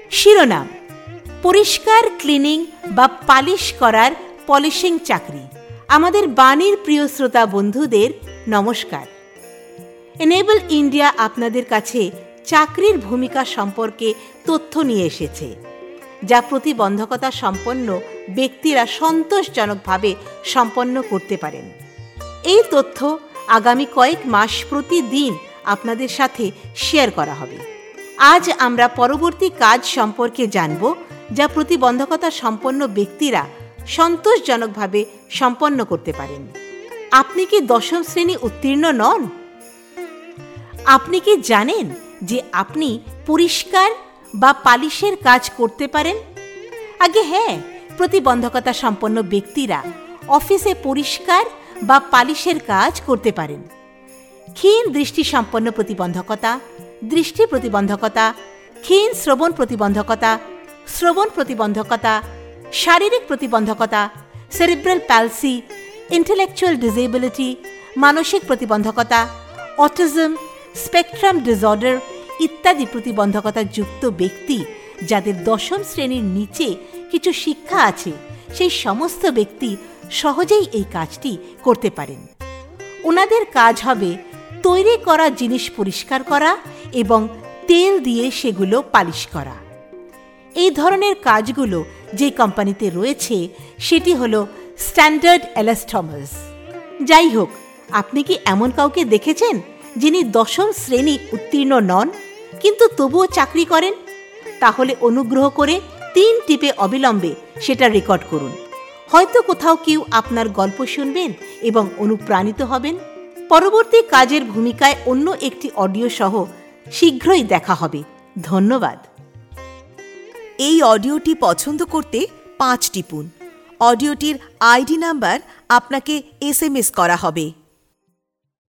শিরোনাম: পরিষ্কার, ক্লিনিং বা পালিশ করার পলিশিং চাকরি। আমাদের বাণীর প্রিয় শ্রোতা বন্ধুদের নমস্কার। এনেবল ইন্ডিয়া আপনাদের কাছে চাকরির ভূমিকা সম্পর্কে তথ্য নিয়ে এসেছে, যা প্রতিবন্ধকতা সম্পন্ন ব্যক্তিরা সন্তোষজনকভাবে সম্পন্ন করতে পারেন। এই তথ্য আগামী কয়েক মাস প্রতিদিন আপনাদের সাথে শেয়ার করা হবে। আজ আমরা পরবর্তী কাজ সম্পর্কে জানব, যা প্রতিবন্ধকতা সম্পন্ন ব্যক্তিরা সন্তোষজনকভাবে সম্পন্ন করতে পারেন। আপনি কি 10ম শ্রেণী উত্তীর্ণ নন? আপনি কি জানেন যে আপনি পরিষ্কার বা পালিশের কাজ করতে পারেন? আগে হ্যাঁ, প্রতিবন্ধকতা সম্পন্ন ব্যক্তিরা অফিসে পরিষ্কার বা পালিশের কাজ করতে পারেন। ক্ষীণ দৃষ্টি সম্পন্ন প্রতিবন্ধকতা, দৃষ্টি প্রতিবন্ধকতা, ক্ষীণ শ্রবণ প্রতিবন্ধকতা, শ্রবণ প্রতিবন্ধকতা, শারীরিক প্রতিবন্ধকতা, সেরিব্রাল প্যালসি, ইন্টেলেকচুয়াল ডিসেবিলিটি, মানসিক প্রতিবন্ধকতা, অটিজম, স্পেকট্রাম ডিসঅর্ডার ইত্যাদি প্রতিবন্ধকতা যুক্ত ব্যক্তি যাদের 10ম শ্রেণীর নিচে কিছু শিক্ষা আছে, সেই সমস্ত ব্যক্তি সহজেই এই কাজটি করতে পারেন। ওনাদের কাজ হবে তৈরি করা জিনিস পরিষ্কার করা এবং তেল দিয়ে সেগুলো পালিশ করা। এই ধরনের কাজগুলো যে কোম্পানিতে রয়েছে সেটি হলো স্ট্যান্ডার্ড এলাস্টমার্স। যাই হোক, আপনি কি এমন কাউকে দেখেছেন যিনি 10ম শ্রেণী উত্তীর্ণ নন কিন্তু তবুও চাকরি করেন? তাহলে অনুগ্রহ করে 3 টিপে অবিলম্বে সেটা রেকর্ড করুন। হয়তো কোথাও কেউ আপনার গল্প শুনবেন এবং অনুপ্রাণিত হবেন। পরবর্তী কাজের ভূমিকায় অন্য একটি অডিও সহ শীঘ্রই দেখা হবে। ধন্যবাদ। এই অডিওটি পছন্দ করতে 5 টিপুন। অডিওটির আইডি নাম্বার আপনাকে SMS করা হবে।